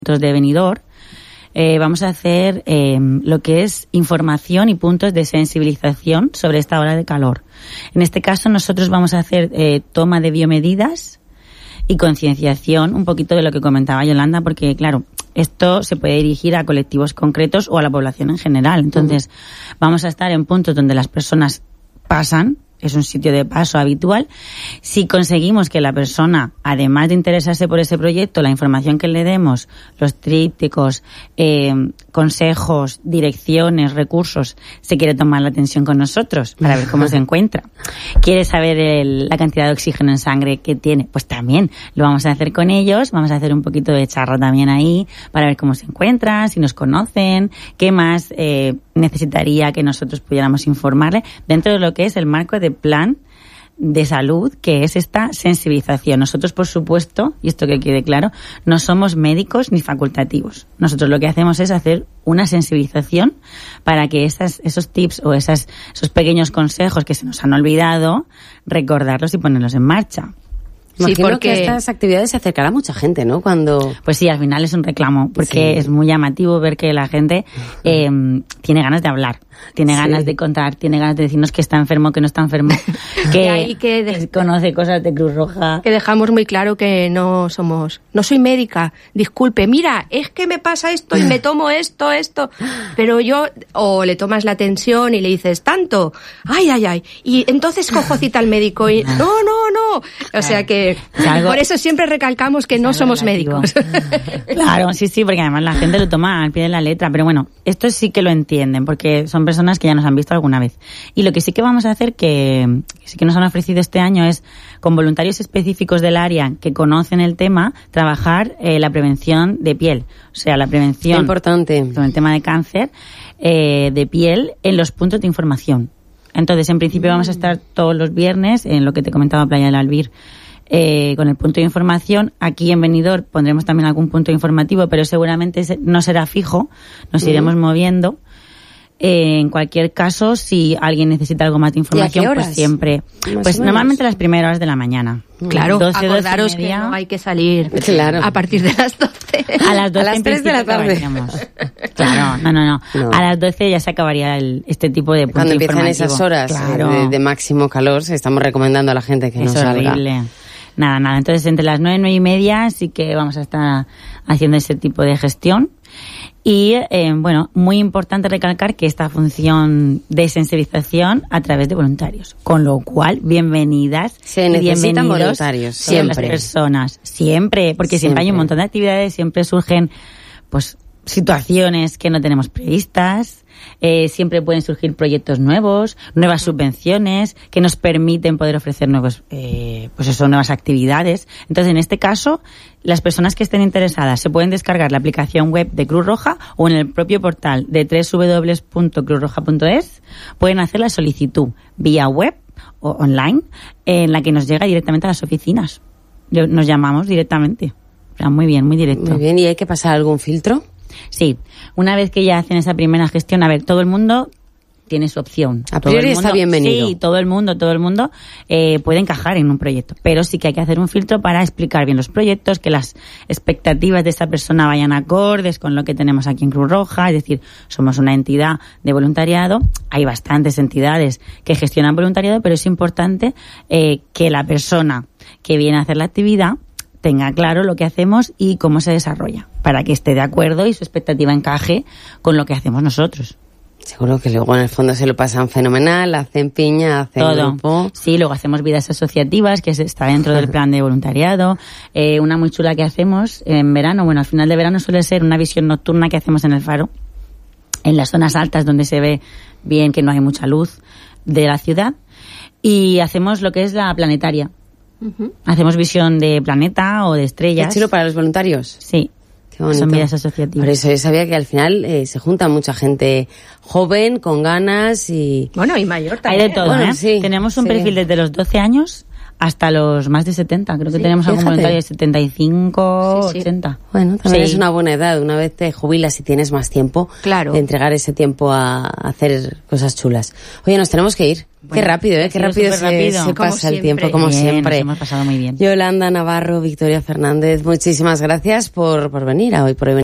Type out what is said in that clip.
de Benidorm, vamos a hacer lo que es información y puntos de sensibilización sobre esta ola de calor. En este caso nosotros vamos a hacer toma de biomedidas y concienciación, un poquito de lo que comentaba Yolanda, porque claro, esto se puede dirigir a colectivos concretos o a la población en general. Entonces, vamos a estar en puntos donde las personas pasan, es un sitio de paso habitual. Si conseguimos que la persona, además de interesarse por ese proyecto, la información que le demos, los trípticos, consejos, direcciones, recursos, se quiere tomar la atención con nosotros para ver cómo se encuentra, quiere saber la cantidad de oxígeno en sangre que tiene, pues también lo vamos a hacer con ellos. Vamos a hacer un poquito de charla también ahí para ver cómo se encuentran, si nos conocen, qué más necesitaría que nosotros pudiéramos informarle dentro de lo que es el marco de plan de salud, que es esta sensibilización. Nosotros, por supuesto, y esto que quede claro, no somos médicos ni facultativos. Nosotros lo que hacemos es hacer una sensibilización para que esos tips o esos pequeños consejos que se nos han olvidado, recordarlos y ponerlos en marcha. Imagino porque estas actividades se acercará a mucha gente, ¿no? Pues sí, al final es un reclamo, porque es muy llamativo ver que la gente tiene ganas de hablar, tiene ganas de contar, tiene ganas de decirnos que está enfermo, que no está enfermo, que conoce cosas de Cruz Roja. Que dejamos muy claro que no soy médica, disculpe, mira, es que me pasa esto y me tomo esto, pero o le tomas la tensión y le dices tanto, ay, y entonces cojo cita al médico y no, o sea que por eso siempre recalcamos que no somos médicos. Claro, sí, porque además la gente lo toma al pie de la letra, pero bueno, esto sí que lo entienden, porque son personas que ya nos han visto alguna vez. Y lo que sí que vamos a hacer, que sí que nos han ofrecido este año, es con voluntarios específicos del área que conocen el tema, trabajar la prevención de piel. O sea, la prevención importante con el tema de cáncer de piel en los puntos de información. Entonces, en principio vamos a estar todos los viernes en lo que te comentaba, Playa del Albir, con el punto de información. Aquí en Benidorm pondremos también algún punto informativo, pero seguramente no será fijo, nos iremos moviendo. En cualquier caso, si alguien necesita algo más de información, pues siempre. Pues normalmente las primeras horas de la mañana. Claro, 12, acordaros que no hay que salir a partir de las 12. A las 12 a las 3 de la tarde. Claro, no. A las 12 ya se acabaría este tipo de punto cuando informativo. Cuando empiezan esas horas de máximo calor, estamos recomendando a la gente que no salga. Horrible. Nada. Entonces, entre las 9 y 9 y media sí que vamos a estar haciendo ese tipo de gestión. Y, muy importante recalcar que esta función de sensibilización a través de voluntarios. Con lo cual, bienvenidas. Se necesitan voluntarios. Siempre. Las personas. Siempre. Porque siempre hay un montón de actividades, siempre surgen, situaciones que no tenemos previstas. Siempre pueden surgir proyectos nuevos, nuevas subvenciones que nos permiten poder ofrecer nuevas actividades. Entonces, en este caso, las personas que estén interesadas se pueden descargar la aplicación web de Cruz Roja o en el propio portal de www.cruzroja.es. Pueden hacer la solicitud vía web o online, en la que nos llega directamente a las oficinas. Nos llamamos directamente. O sea, muy bien, muy directo. Muy bien, ¿y hay que pasar algún filtro? Sí, una vez que ya hacen esa primera gestión, todo el mundo tiene su opción. A priori está bienvenido. Sí, todo el mundo puede encajar en un proyecto, pero sí que hay que hacer un filtro para explicar bien los proyectos, que las expectativas de esa persona vayan acordes con lo que tenemos aquí en Cruz Roja. Es decir, somos una entidad de voluntariado, hay bastantes entidades que gestionan voluntariado, pero es importante que la persona que viene a hacer la actividad tenga claro lo que hacemos y cómo se desarrolla, para que esté de acuerdo y su expectativa encaje con lo que hacemos nosotros. Seguro que luego en el fondo se lo pasan fenomenal, hacen piña, hacen todo. Grupo. Sí, luego hacemos vidas asociativas, que está dentro del plan de voluntariado. Una muy chula que hacemos en verano, al final de verano suele ser una visión nocturna que hacemos en el Faro, en las zonas altas donde se ve bien que no hay mucha luz de la ciudad, y hacemos lo que es la planetaria. Hacemos visión de planeta o de estrellas. ¿Qué chulo para los voluntarios? Sí. Qué bonito. Son vidas asociativas. Por eso yo sabía que al final se junta mucha gente joven, con ganas y... y mayor también. Hay de todo, Sí, tenemos un perfil desde los 12 años hasta los más de 70. Creo que tenemos algún voluntario de 75, 80. Bueno, también es una buena edad. Una vez te jubilas y tienes más tiempo, de entregar ese tiempo a hacer cosas chulas. Oye, nos tenemos que ir. Qué rápido, qué rápido se pasa el tiempo, como bien, siempre. Nos hemos pasado muy bien. Yolanda Navarro, Victoria Fernández, muchísimas gracias por venir a Hoy por Hoy.